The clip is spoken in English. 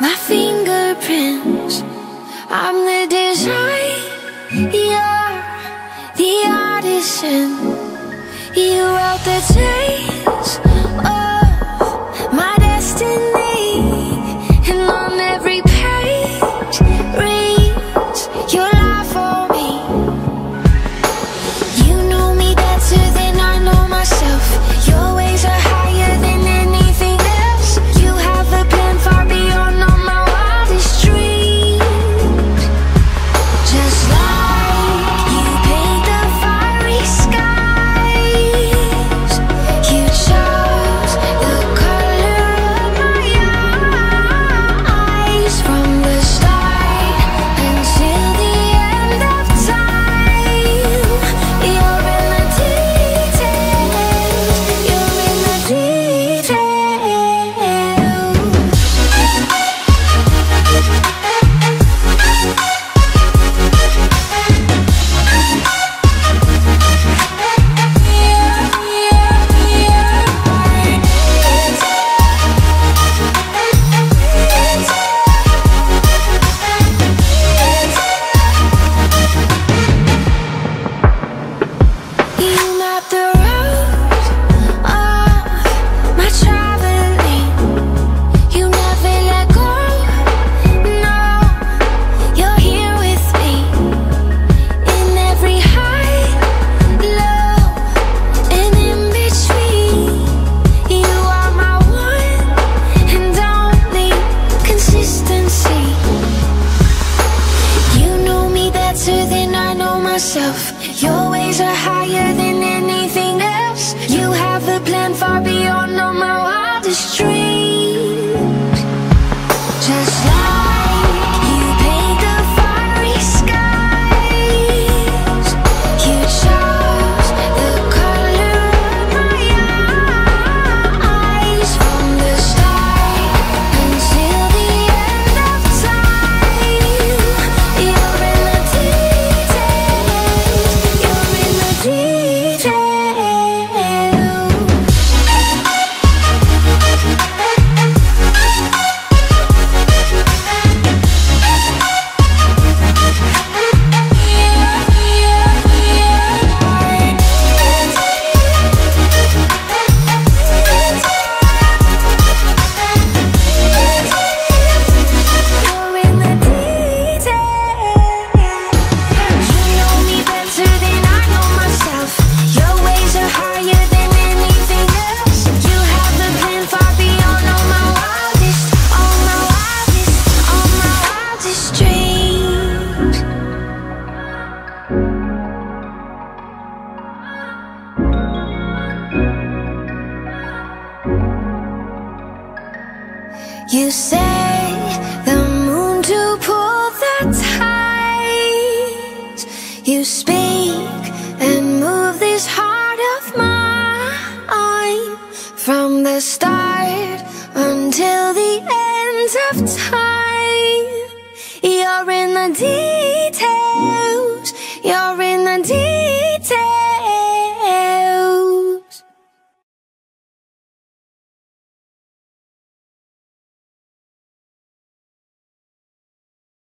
my fingerprints. I'm the design, you're the artisan. You wrote the tales of my destiny, and on every page reads your life for me. You know me better than I know myself. Your ways are higher than anything else. You have a plan far beyond all my wildest dreams. Just like you paint the fiery skies, you chose the color of my eyes. From the start until the end of time, you're in the details. You're in the details. You map the road of my traveling. You never let go. No, you're here with me in every high, low, and in between. You are my one and only consistency. You know me better than I know myself. Your ways are higher than anything else. You have a plan far beyond all my wildest dreams. Just like you paint the fiery skies, you chose the color of my eyes. From the start until the end of time, you're in the details. You're in the details. You're in the details. You know me better than I know myself. Your ways are higher than anything else. You have the plan far beyond all my wildest, all my wildest, all my wildest dreams. You say the moon to pull the tides. You speak and move this heart of mine. From the start until the end of time, you're in the details. You're in the details.